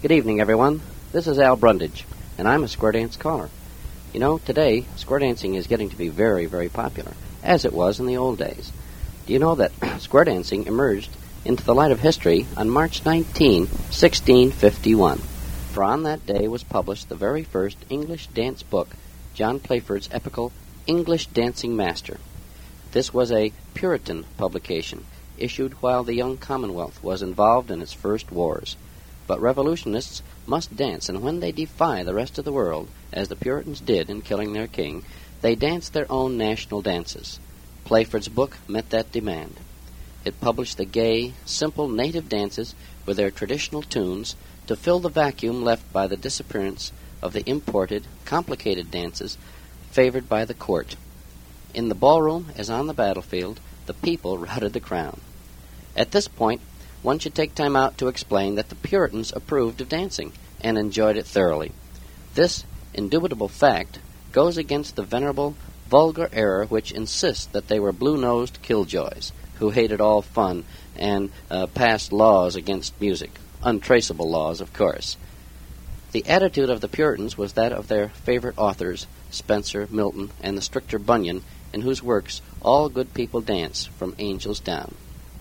Good evening, everyone. This is Al Brundage, and I'm a square dance caller. You know, today, square dancing is getting to be very, very popular, as it was in the old days. Do you know that square dancing emerged into the light of history on March 19, 1651? For on that day was published the very first English dance book, John Playford's epical English Dancing Master. This was a Puritan publication, issued while the young Commonwealth was involved in its first wars. But revolutionists must dance, and when they defy the rest of the world, as the Puritans did in killing their king, they dance their own national dances. Playford's book met that demand. It published the gay, simple native dances with their traditional tunes to fill the vacuum left by the disappearance of the imported, complicated dances favored by the court. In the ballroom, as on the battlefield, the people routed the crown. At this point, one should take time out to explain that the Puritans approved of dancing and enjoyed it thoroughly. This indubitable fact goes against the venerable, vulgar error which insists that they were blue-nosed killjoys who hated all fun and passed laws against music, untraceable laws, of course. The attitude of the Puritans was that of their favorite authors, Spenser, Milton, and the stricter Bunyan, in whose works all good people dance, from angels down.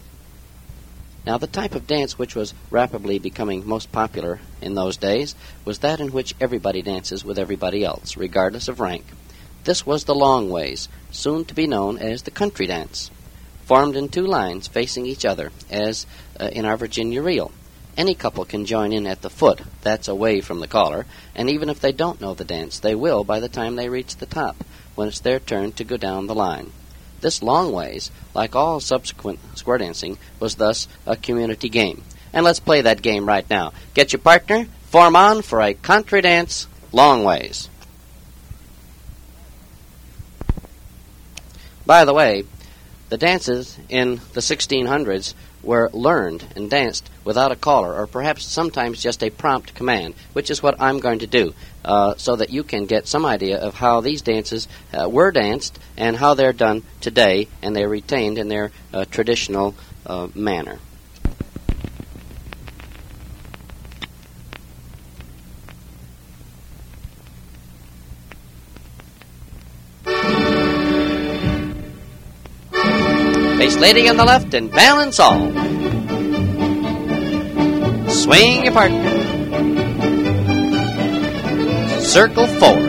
Now, the type of dance which was rapidly becoming most popular in those days was that in which everybody dances with everybody else, regardless of rank. This was the long ways, soon to be known as the country dance, formed in two lines facing each other, as in our Virginia reel. Any couple can join in at the foot, that's away from the caller, and even if they don't know the dance, they will by the time they reach the top, when it's their turn to go down the line. This long ways, like all subsequent square dancing, was thus a community game. And let's play that game right now. Get your partner, form on for a country dance, long ways. By the way, the dances in the 1600s were learned and danced without a caller, or perhaps sometimes just a prompt command, which is what I'm going to do, so that you can get some idea of how these dances were danced and how they're done today, and they're retained in their traditional manner. Face lady on the left and balance all. Swing your partner. Circle forward.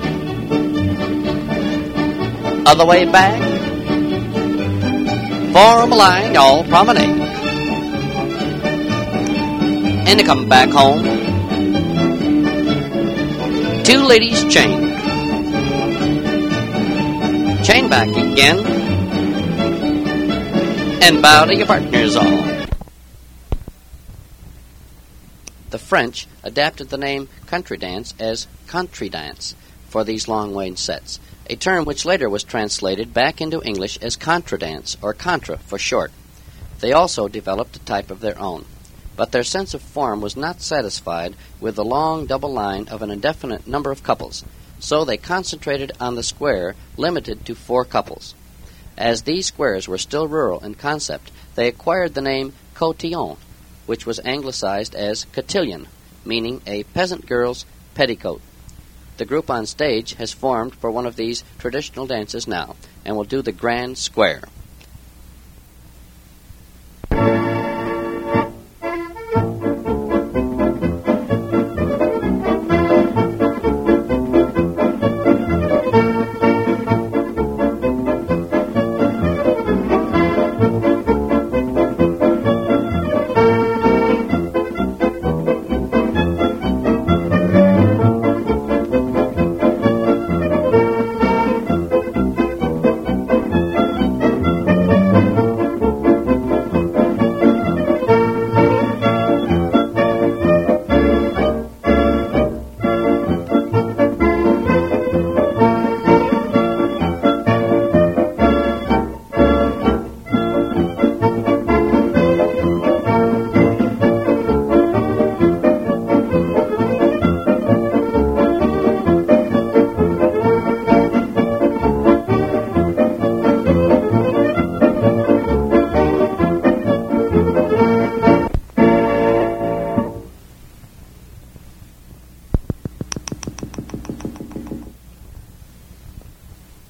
Other way back. Form a line, all promenade. And to come back home. Two ladies chain. Chain back again. And bow to your partners all. The French adapted the name country dance as country dance for these long-range sets, a term which later was translated back into English as contra dance, or contra for short. They also developed a type of their own, but their sense of form was not satisfied with the long double line of an indefinite number of couples, so they concentrated on the square limited to 4 couples. As these squares were still rural in concept, they acquired the name cotillon, which was anglicized as cotillion, meaning a peasant girl's petticoat. The group on stage has formed for one of these traditional dances now, and will do the grand square.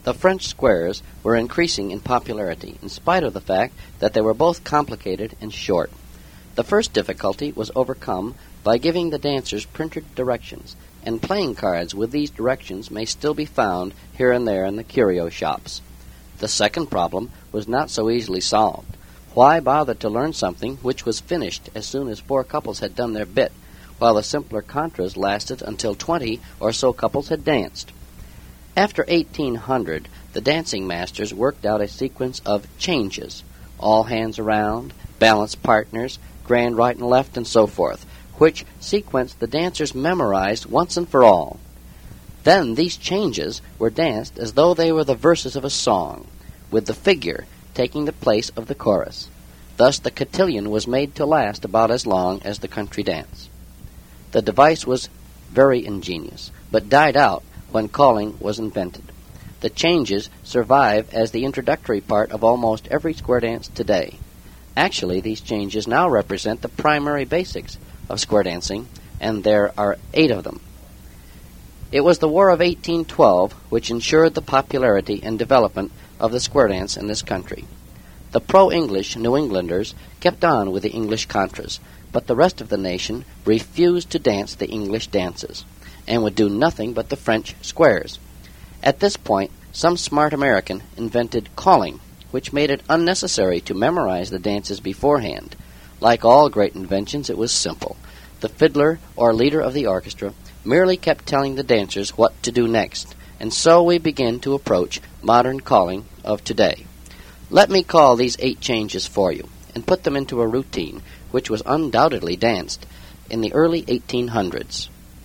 The French squares were increasing in popularity, in spite of the fact that they were both complicated and short. The first difficulty was overcome by giving the dancers printed directions, and playing cards with these directions may still be found here and there in the curio shops. The second problem was not so easily solved. Why bother to learn something which was finished as soon as 4 couples had done their bit, while the simpler contras lasted until 20 or so couples had danced? After 1800, the dancing masters worked out a sequence of changes, all hands around, balanced partners, grand right and left, and so forth, which sequence the dancers memorized once and for all. Then these changes were danced as though they were the verses of a song, with the figure taking the place of the chorus. Thus the cotillion was made to last about as long as the country dance. The device was very ingenious, but died out when calling was invented. The changes survive as the introductory part of almost every square dance today. Actually, these changes now represent the primary basics of square dancing, and there are 8 of them. It was the War of 1812 which ensured the popularity and development of the square dance in this country. The pro-English New Englanders kept on with the English contras, but the rest of the nation refused to dance the English dances, and would do nothing but the French squares. At this point, some smart American invented calling, which made it unnecessary to memorize the dances beforehand. Like all great inventions, it was simple. The fiddler or leader of the orchestra merely kept telling the dancers what to do next, and so we begin to approach modern calling of today. Let me call these 8 changes for you, and put them into a routine which was undoubtedly danced in the early 1800s.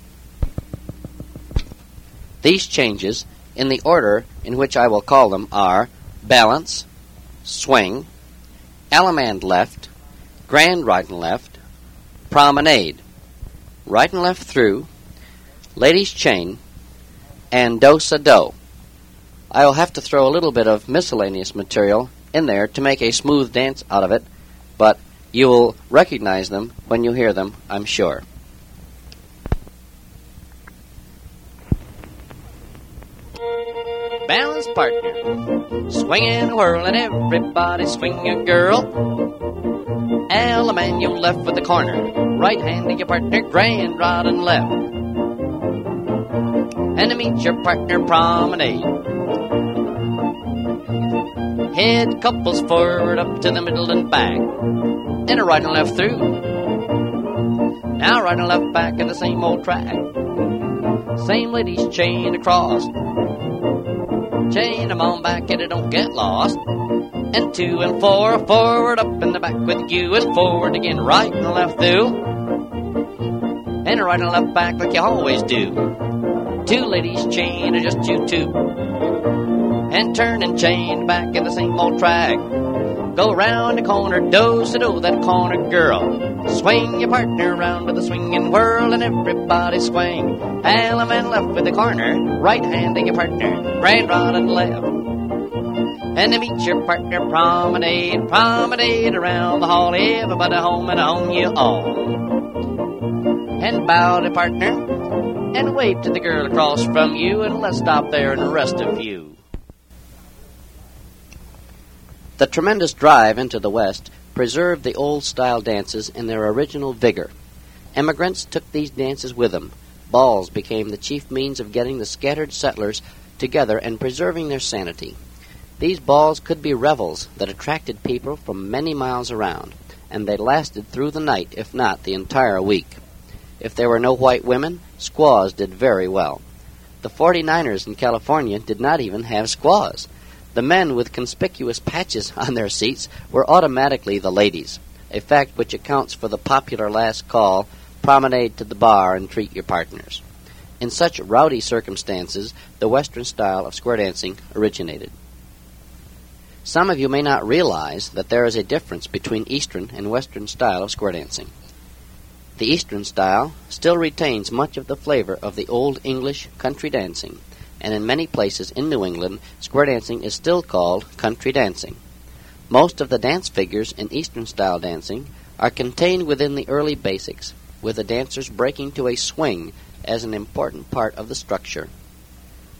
These changes, in the order in which I will call them, are balance, swing, allemande left, grand right and left, promenade, right and left through, ladies' chain, and do-sa-do. I will have to throw a little bit of miscellaneous material in there to make a smooth dance out of it, but you will recognize them when you hear them, I'm sure. Balance partner, swinging and whirling, everybody swing your girl. Allemande your left with the corner, right hand to your partner, grand right and left. And to meet your partner, promenade. Head couples forward up to the middle and back, and a right and left through. Now right and left back in the same old track. Same ladies chain across. Chain them on back and it don't get lost. And 2 and 4, forward up and the back with you, and forward again, right and left through. And a right and left back like you always do. 2 ladies chain or just you 2. And turn and chain back in the same old track. Go round the corner, do-sa-do that corner girl. Swing your partner round with a swing and whirl, and everybody swing. Allemande left with the corner, right hand to your partner, grand right and left. And to meet your partner, promenade, promenade around the hall, everybody home and home you all. And bow to partner, and wave to the girl across from you, and let's stop there and the rest of you. The tremendous drive into the West preserved the old-style dances in their original vigor. Emigrants took these dances with them. Balls became the chief means of getting the scattered settlers together and preserving their sanity. These balls could be revels that attracted people from many miles around, and they lasted through the night, if not the entire week. If there were no white women, squaws did very well. The 49ers in California did not even have squaws. The men with conspicuous patches on their seats were automatically the ladies, a fact which accounts for the popular last call, promenade to the bar and treat your partners. In such rowdy circumstances, the Western style of square dancing originated. Some of you may not realize that there is a difference between Eastern and Western style of square dancing. The Eastern style still retains much of the flavor of the old English country dancing, and in many places in New England, square dancing is still called country dancing. Most of the dance figures in Eastern-style dancing are contained within the early basics, with the dancers breaking to a swing as an important part of the structure.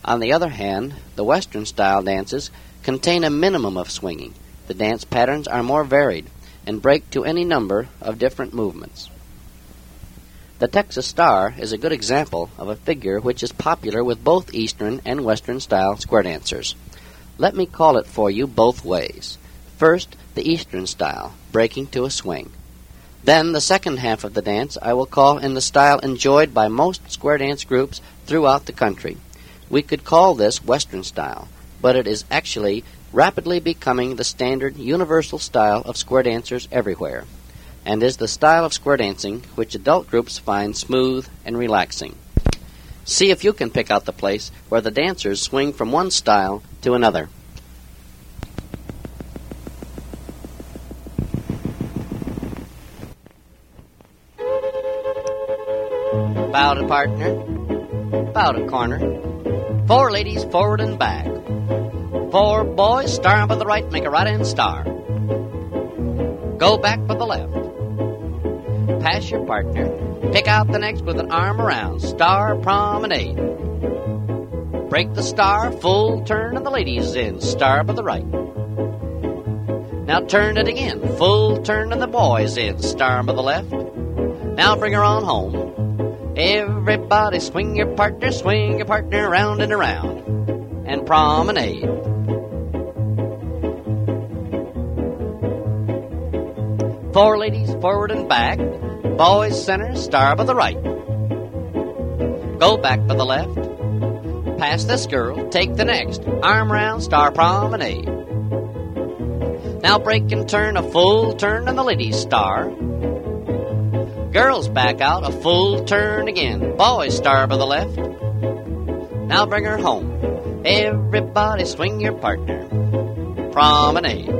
On the other hand, the Western-style dances contain a minimum of swinging. The dance patterns are more varied and break to any number of different movements. The Texas Star is a good example of a figure which is popular with both Eastern and Western-style square dancers. Let me call it for you both ways. First, the Eastern style, breaking to a swing. Then, the second half of the dance I will call in the style enjoyed by most square dance groups throughout the country. We could call this Western style, but it is actually rapidly becoming the standard universal style of square dancers everywhere, and is the style of square dancing which adult groups find smooth and relaxing. See if you can pick out the place where the dancers swing from one style to another. Bow to partner, bow to corner, 4 ladies forward and back, 4 boys star by the right, make a right hand star. Go back by the left. Pass your partner. Pick out the next with an arm around. Star promenade. Break the star, full turn, and the ladies in. Star by the right. Now turn it again. Full turn, and the boys in. Star by the left. Now bring her on home. Everybody swing your partner round and around. And promenade. Four ladies forward and back. Boys center, star by the right. Go back by the left. Pass this girl, take the next. Arm round, star promenade. Now break and turn, a full turn, and the ladies star. Girls back out, a full turn again. Boys star by the left. Now bring her home. Everybody swing your partner. Promenade.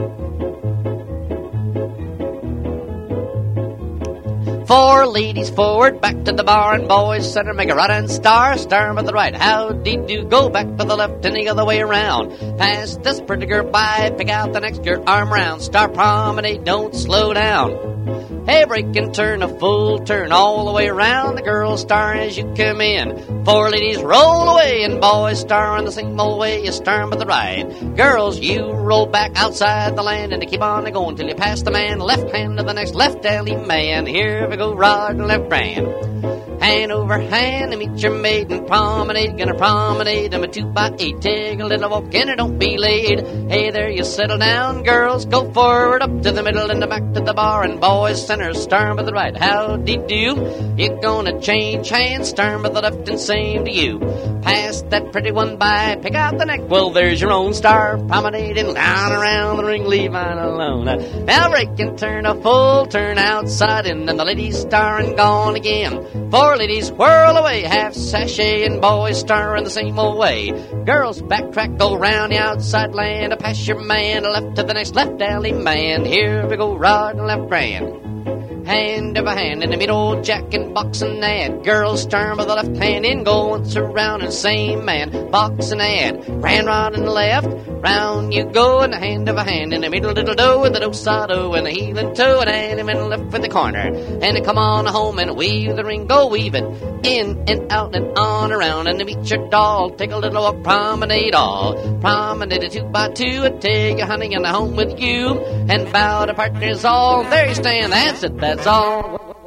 Four ladies forward, back to the bar, and boys center, make a right hand star, star by the right. Howdy do, go back by the left and the other way around. Pass this pretty girl by, pick out the next girl, arm round, star promenade, don't slow down. Hey, break and turn, a full turn all the way around. The girls star as you come in. Four ladies roll away, and boys star in the same old way. You star by the right. Girls, you roll back outside the land, and you keep on going till you pass the man. Left hand to the next left alley man. Here we go, right and left hand. Hand over hand and meet your maiden. Promenade, gonna promenade. I'm a 2x8. Take a little walk in and don't be late. Hey there, you settle down. Girls, go forward up to the middle and back to the bar. And boys, center, star by the right. Howdy do. You're gonna change hands. Star by the left and same to you. Pass that pretty one by. Pick out the next. Well, there's your own star. Promenading down around the ring. Leave mine alone. Now break and turn, a full turn outside in. And the ladies star and gone again. Four ladies whirl away, half sachet, and boys star in the same old way. Girls backtrack, go round the outside land, pass your man, left to the next left alley man. Here we go, right and left grand. Hand over hand in the middle, jack and box and ad. Girls turn by the left hand in, go once around and same man. Box and ad, ran right and left, round you go, and a hand over hand in the middle, little do, with the do-sa-do, and the heel and toe, and hand him in left with the corner. And come on home and weave the ring, go weave it, in and out and on around, and to meet your doll, take a little walk, promenade all. Promenade a 2x2, take your honey and home with you, and bow to partners all. There you stand, that's it, that's all.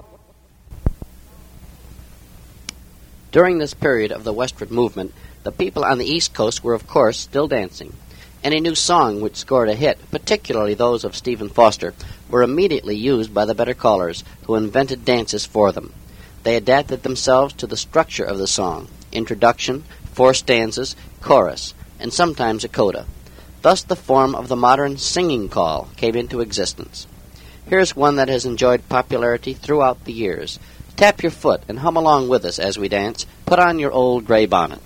During this period of the westward movement, the people on the East Coast were, of course, still dancing. Any new song which scored a hit, particularly those of Stephen Foster, were immediately used by the better callers, who invented dances for them. They adapted themselves to the structure of the song, introduction, 4 stanzas, chorus, and sometimes a coda. Thus the form of the modern singing call came into existence. Here's one that has enjoyed popularity throughout the years. Tap your foot and hum along with us as we dance. Put on your old gray bonnet.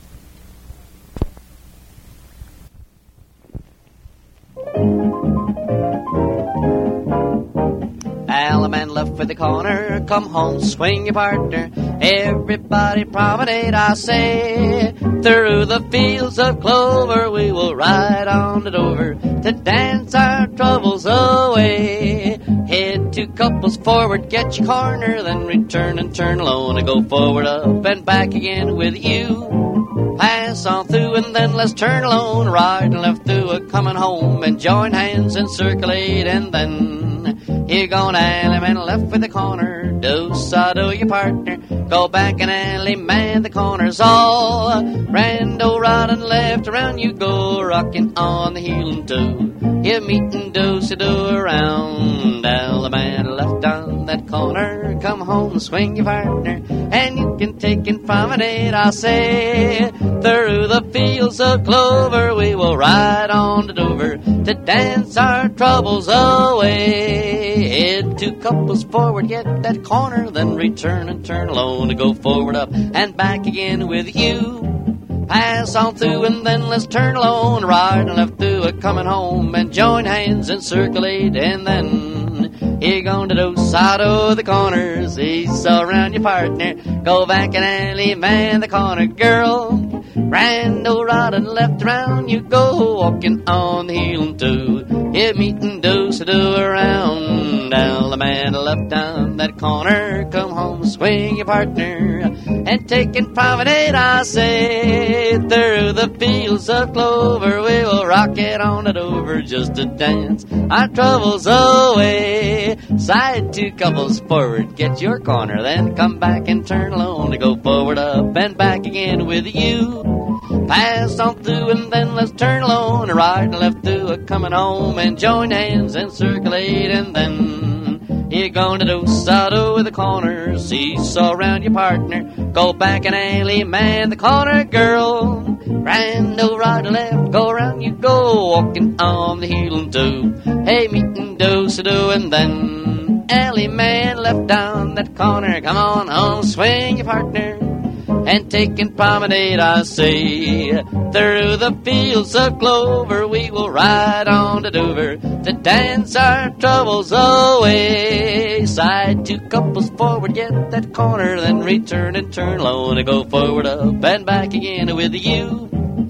Allemande left for the corner, come home, swing your partner. Everybody promenade, I say. Through the fields of clover, we will ride on it over to dance our troubles away. Head 2 couples forward, get your corner, then return and turn alone and go forward, up and back again with you. Pass on through and then let's turn alone, right and left through a coming home, and join hands and circulate, and then you're gonna alley man left with the corner, do-sa-do your partner, go back and alley man the corners all, rando right and left around you go, rocking on the heel and two, you're meeting do-sa-do around, alley man left on that corner, come home, swing your partner, and you can take and promenade, I'll say, through the fields of clover, we will ride on to Dover to dance our troubles away. Head two couples forward, get that corner, then return and turn alone to go forward up and back again with you. Pass on through and then let's turn alone, right and left through a coming home, and join hands and circulate, and then you're going to do side of the corners, seesaw around your partner, go back and alley man the corner girl, rando right and left around you go, walking on the heel and two, you're meeting do-sa-do around, alley man left down that corner, come home, swing your partner, and take and promenade, I say, through the fields of clover, we will rock it on it over just to dance our troubles away. Side two couples forward, get your corner, then come back and turn alone to go forward up and back again with you. Pass on through and then let's turn alone, right and left through a coming home, and join hands and circulate, and then you're gonna do sado with the corner, seesaw around your partner, go back and alley man the corner girl, rando right and left, go around you go, walking on the heel and two, hey meeting do-sa-do, and then alley man left down that corner, come on home, swing your partner, and taking promenade, I say, through the fields of clover, we will ride on to Dover to dance our troubles away. Side two couples forward, get that corner, then return and turn low to go forward up and back again with you.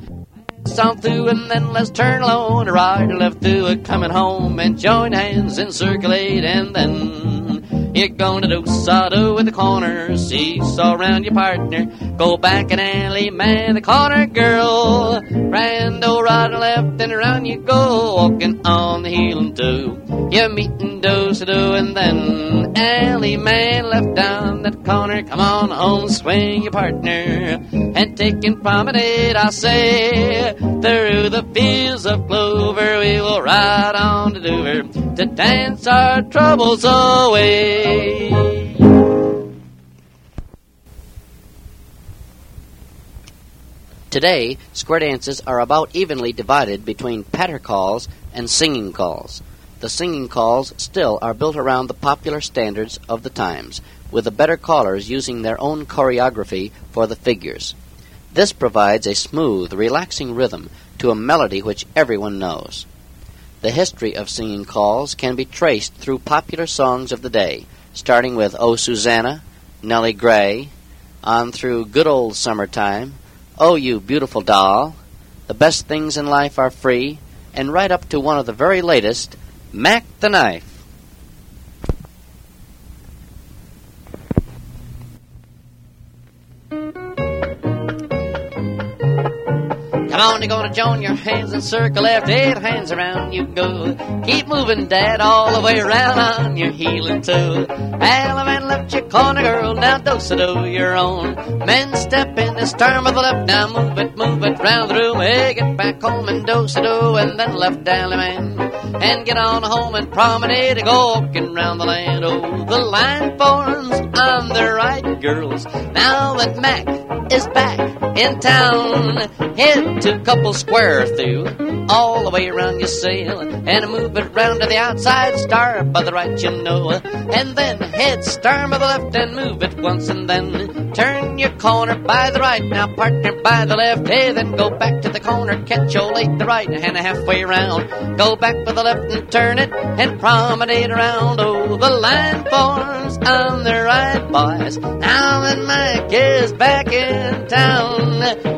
On through and then let's turn low and right and left through a coming home, and join hands and circulate, and then you're gonna do sado with the corner, seesaw around your partner, go back and alley man the corner girl, rando right and left and around you go, walking on the heel and two, you're meeting do-sa-do, and then alley man left down that corner, come on home, swing your partner, and taking promenade, I say, through the fields of clover, we will ride on to Dover to dance our troubles away. Today, square dances are about evenly divided between patter calls and singing calls. The singing calls still are built around the popular standards of the times, with the better callers using their own choreography for the figures. This provides a smooth, relaxing rhythm to a melody which everyone knows. The history of singing calls can be traced through popular songs of the day, starting with Oh Susanna, Nellie Gray, on through Good Old Summertime, Oh You Beautiful Doll, The Best Things in Life Are Free, and right up to one of the very latest, Mac the Knife. Come on, you're gonna join your hands and circle left, 8 hands around you go. Keep moving, Dad, all the way around on your heel and toe. Allemande left your corner, girl, now do-sa-do your own. Men step in this term of the left, now move it round the room. Hey, get back home and do-sa-do, and then left Allemande. And get on home and promenade, go walking round the land. Oh, the line forms on the right, girls, now that Mac is back in town. Head to couple square through, all the way around your sail, and move it round to the outside, start by the right, you know, and then head start by the left and move it once, and then turn your corner by the right, now partner by the left, hey, then go back to the corner, catch your late the right, and halfway around, go back by the left and turn it, and promenade around. Oh, the line forms on the right, boys, now that Mike is back in town. Come on,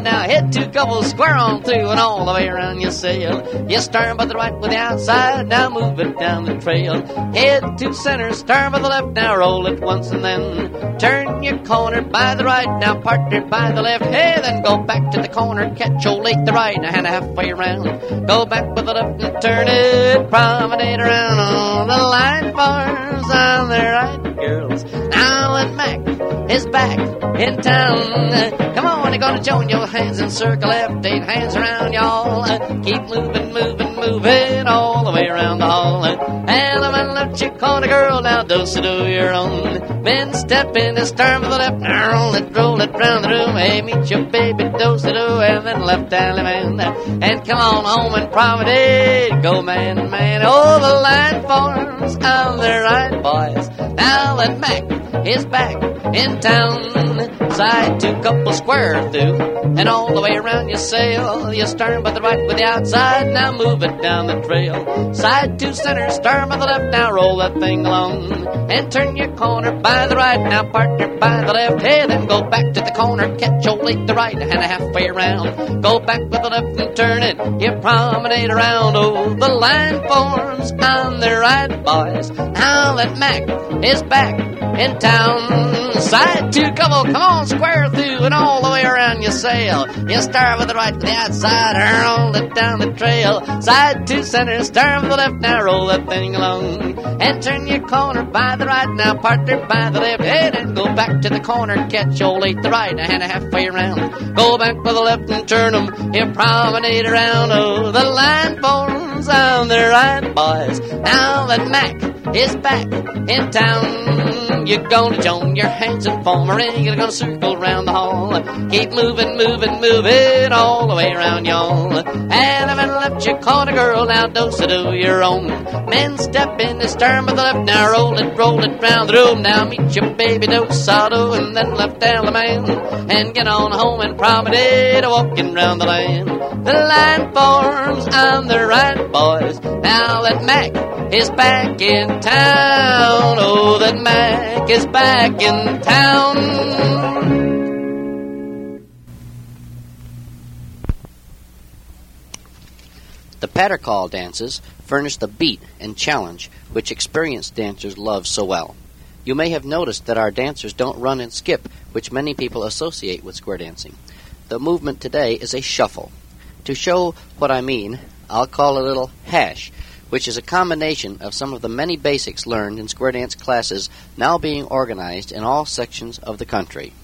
around now. Head to couple, square on through, and all the way around you sail. You stern by the right with the outside, now move it down the trail. Head to center, stern by the left, now roll it once and then turn your corner by the right, now partner by the left. Hey, then go back to the corner, catch old late the right, now hand halfway around. Go back with the left and turn it, promenade around on the line bars on the right, girls. Now and Mac is back in town. Come on, you're gonna join your hands and circle left, 8 hands around, y'all. Keep moving, moving, moving all the way around the hall. Element left your corner, girl, now do your own. Men step in and stern with the left, now roll it round the room. Hey, meet your baby, do and then left element. And come on home and promenade, go man, man. Oh, the line forms on the right, boys. Now that Mac is back in town. Side to couple square through, and all the way around you sail. You stern by the right with the outside, now move it down the trail. Side to center, stern by the left, now roll that thing along. And turn your corner by the right, now partner by the left. Hey, then go back to the corner, catch old late the right, and halfway around. Go back with the left and turn it, you promenade around. Oh, the line forms on the right, boys. Now that Mac is back in town. Side to couple, come on, square through, and all the way around you sail. You start with the right to the outside, roll it down the trail. Side to center, start with the left, now roll that thing along. And turn your corner by the right, now partner by the left. Head and go back to the corner, catch old late the right, and halfway around. Go back with the left and turn 'em, you promenade around. Oh, the line forms on the right, boys. Now that Mac is back in town. You're gonna join your hands and form a ring. You're gonna circle around the hall. Keep moving, moving, moving all the way around, y'all. And if I left your corner, girl, now do your own. Men step in the stern by the left, now roll it round the room. Now meet your baby, do and then left down the man. And get on home and promenade, walking round the land. The line forms on the right, boys. Now that Mac is back in town. Oh, that Mac is back in town. The patter call dances furnish the beat and challenge which experienced dancers love so well. You may have noticed that our dancers don't run and skip, which many people associate with square dancing. The movement today is a shuffle. To show what I mean, I'll call a little hash, which is a combination of some of the many basics learned in square dance classes now being organized in all sections of the country.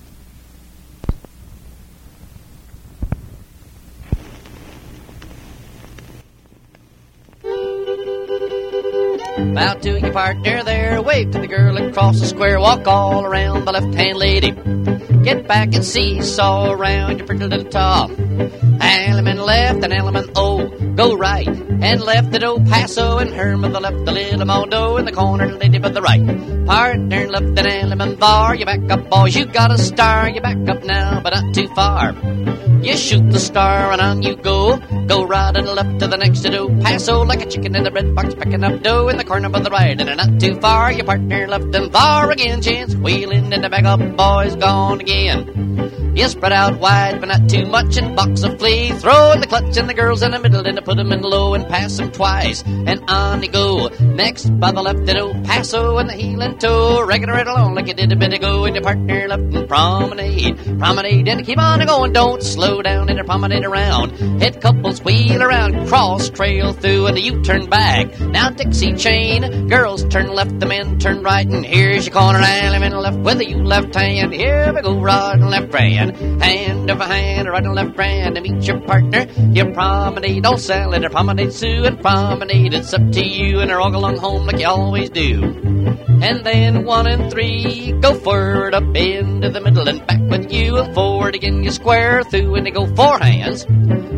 Bow to your partner there, wave to the girl across the square, walk all around the left-hand lady. Get back and seesaw around your pretty little top. Element left and element O, go right and left the do, paso and her with the left, the little mondo in the corner, the lady with the right. Partner left and element bar, you back up boys, you got a star, you back up now but not too far. You shoot the star and on you go, go right and left to the next to do, paso like a chicken in the bread box, picking up dough in the corner with the right, and not too far, your partner left and bar again, chance wheeling and the back up boys gone again. You spread out wide, but not too much, and box a flea. Throw in the clutch and the girls in the middle, and put them in low and pass them twice. And on you go. Next, by the left, it'll paso and the heel and toe. Regular right along like you did a bit ago. And your partner left and promenade. Promenade, and keep on going. Don't slow down and promenade around. Head couples wheel around, cross trail through, and you turn back. Now Dixie chain. Girls turn left, the men turn right, and here's your corner element left with you left hand. Here we go, right and left hand. Hand over hand, right and left hand, and meet your partner. You promenade, all salad, or promenade Sue, and promenade. It's up to you, and roll along home like you always do. And then 1 and 3, go forward, up into the middle, and back with you, and forward again, you square through, and they go 4 hands.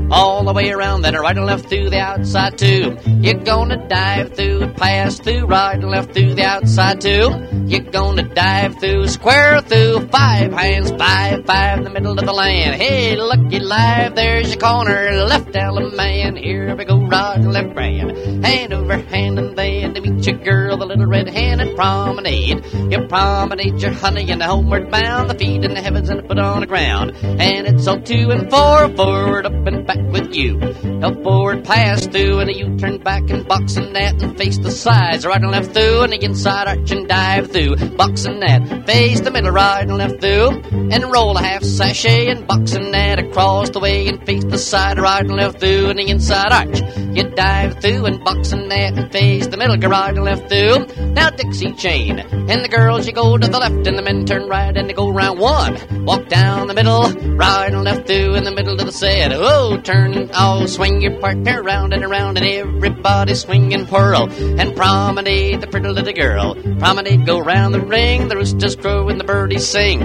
all the way around, then right and left through the outside too. You're gonna dive through and pass through, right and left through the outside too. You're gonna dive through, square through, 5 hands, 5, 5 in the middle of the land. Hey, looky live, there's your corner, left element man. Here we go, right and left brand. Hand over hand and then to meet your girl, the little red-handed promenade. You promenade your honey and the homeward bound, the feet in the heavens and the foot on the ground. And it's all 2 and 4, forward, up and back with you. Now forward, pass through, and a U-turn back and boxing that and face the sides, right and left through, and the inside arch and dive through, boxing that, face the middle, right and left through, and roll a half sachet and boxing that across the way and face the side, right and left through, and the inside arch. You dive through and boxing that and face the middle, go right and left through. Now Dixie chain, and the girls you go to the left, and the men turn right and they go round 1. Walk down the middle, right and left through in the middle of the set. Oh, turn, oh, swing your partner round and around, and everybody swing and whirl. And promenade the pretty little girl. Promenade, go round the ring, the roosters crow and the birdies sing.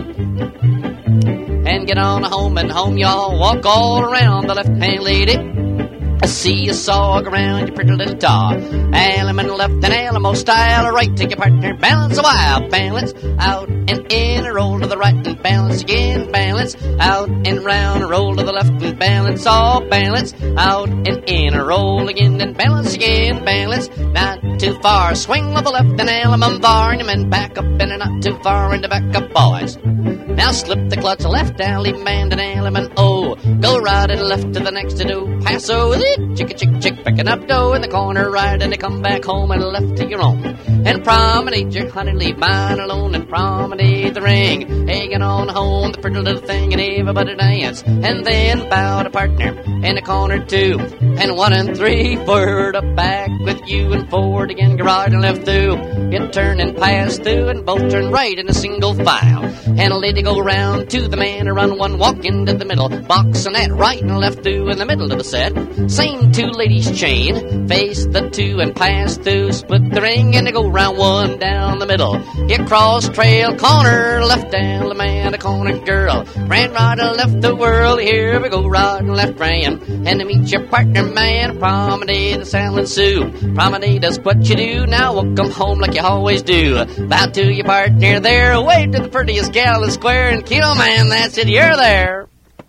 And get on home, and home y'all walk all around the left-hand lady. I see you sog around your pretty little taw. Element left and Alamo style, right, take your partner, balance a while, balance, out and in, roll to the right and balance again, balance, out and round, roll to the left and balance, all balance, out and in, roll again and balance again, balance, not too far, swing with the left and Alamo bar, and your men back up and not too far, and the back up boys. Now slip the clutch left down, leave band and element O. Go right and left to the next to do. Paso with it, chick, chick, chick, picking up dough in the corner, right, and they come back home and left to your own. And promenade your honey, leave mine alone, and promenade the ring. Hey, get on home, the pretty little thing, and everybody dance. And then bow to partner in the corner 2. And 1 and 3, forward up back with you, and forward again, go right and left through. You turn and pass through, and both turn right in a single file. And a lady go round to the man, and run 1, walk into the middle, box and that, right and left through in the middle of the set. Same 2 ladies chain, face the 2 and pass through, split the ring, and they go round 1 down the middle. You cross trail corner, left down the man, a corner girl, ran right and left the world. Here we go, right and left ran, and to meet your partner man, promenade the Salmon Sue. Promenade is what you do, now welcome home like you always do. Bow to your partner there, wave to the prettiest gal in the square, and Kilo man, that's it, you're there.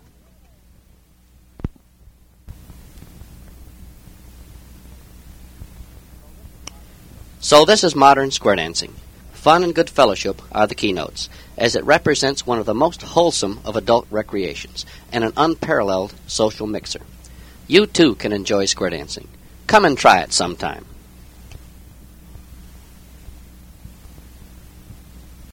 So this is modern square dancing. Fun and good fellowship are the keynotes, as it represents one of the most wholesome of adult recreations and an unparalleled social mixer. You too can enjoy square dancing. Come and try it sometime.